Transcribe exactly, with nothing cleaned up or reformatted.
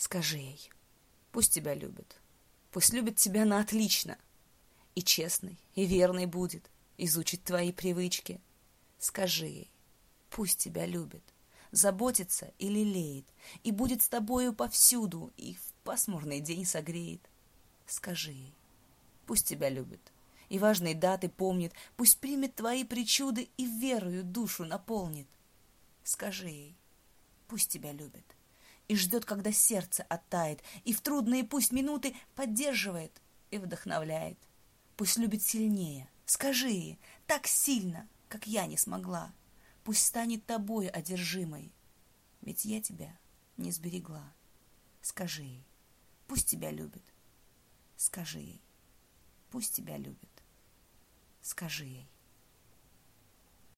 Скажи ей, пусть тебя любит, пусть любит тебя на отлично, и честный, и верный будет, изучит твои привычки. Скажи ей, пусть тебя любит, заботится и лелеет, и будет с тобою повсюду, и в пасмурный день согреет. Скажи ей, пусть тебя любит, и важные даты помнит, пусть примет твои причуды и верою душу наполнит. Скажи ей, пусть тебя любит, и ждет, когда сердце оттает, и в трудные пусть минуты поддерживает и вдохновляет. Пусть любит сильнее, скажи ей, так сильно, как я не смогла. Пусть станет тобой одержимой, ведь я тебя не сберегла. Скажи ей, пусть тебя любит. Скажи ей, пусть тебя любит. Скажи ей.